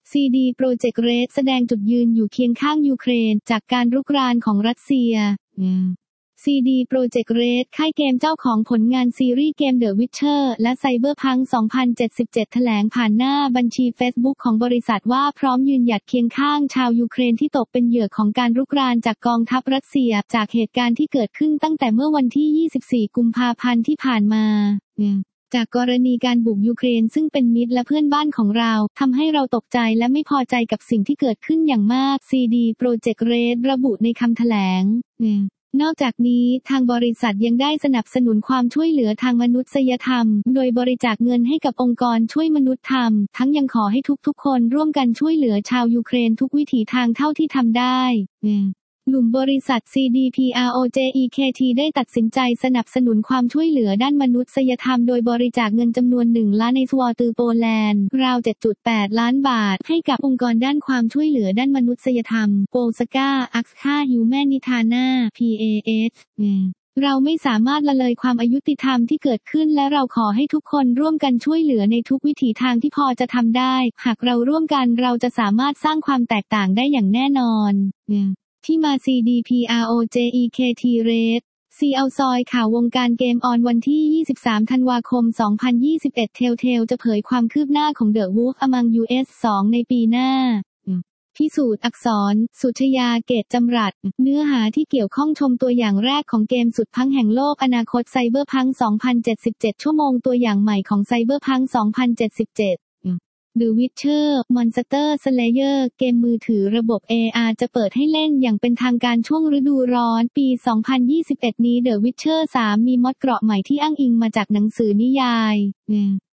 CD Projekt Red แสดงจุดยืนอยู่เคียงข้างยูเครนจากการรุกรานของรัสเซียCD Projekt Red ค่ายเกมเจ้าของผลงานซีรีส์เกม The Witcher และ Cyberpunk 2077 แถลงผ่านหน้าบัญชี Facebook ของบริษัทว่าพร้อมยืนหยัดเคียงข้างชาวยูเครนที่ตกเป็นเหยื่อของการรุกรานจากกองทัพรัสเซียจากเหตุการณ์ที่เกิดขึ้นตั้งแต่เมื่อวันที่ 24 กุมภาพันธ์ที่ผ่านมาจากกรณีการบุกยูเครนซึ่งเป็นมิตรและเพื่อนบ้านของเราทำให้เราตกใจและไม่พอใจกับสิ่งที่เกิดขึ้นอย่างมาก CD Projekt Red ระบุในคำแถลงนอกจากนี้ทางบริษัทยังได้สนับสนุนความช่วยเหลือทางมนุษยธรรมโดยบริจาคเงินให้กับองค์กรช่วยมนุษยธรรมทั้งยังขอให้ทุกๆคนร่วมกันช่วยเหลือชาวยูเครนทุกวิถีทางเท่าที่ทำได้กลุ่มบริษัท CDPROJEKT ได้ตัดสินใจสนับสนุนความช่วยเหลือด้านมนุษยธรรมโดยบริจาคเงินจำนวน1 ล้านในสวอตือโปแลนด์ราว 7.8 ล้านบาทให้กับองค์กรด้านความช่วยเหลือด้านมนุษยธรรมโปลสกาอักค่าฮิวแมนิทาน่า PAS เราไม่สามารถละเลยความอายุติธรรมที่เกิดขึ้นและเราขอให้ทุกคนร่วมกันช่วยเหลือในทุกวิถีทางที่พอจะทำได้หากเราร่วมกันเราจะสามารถสร้างความแตกต่างได้อย่างแน่นอนที่มา CDPROJEKT Red ซีเอาซอยข่าววงการเกมออนวันที่ 23 ธันวาคม 2021 Telltale จะเผยความคืบหน้าของ The Wolf Among Us 2 ในปีหน้าพิสูจน์อักษรสุชยาเกตจำรัดเนื้อหาที่เกี่ยวข้องชมตัวอย่างแรกของเกมสุดพังแห่งโลกอนาคต Cyberpunk 2077 ชั่วโมงตัวอย่างใหม่ของ Cyberpunk 2077The Witcher Monster Slayer เกมมือถือระบบ AR จะเปิดให้เล่นอย่างเป็นทางการช่วงฤดูร้อนปี 2021 นี้ The Witcher 3 มีมอดเกราะใหม่ที่อ้างอิงมาจากหนังสือนิยาย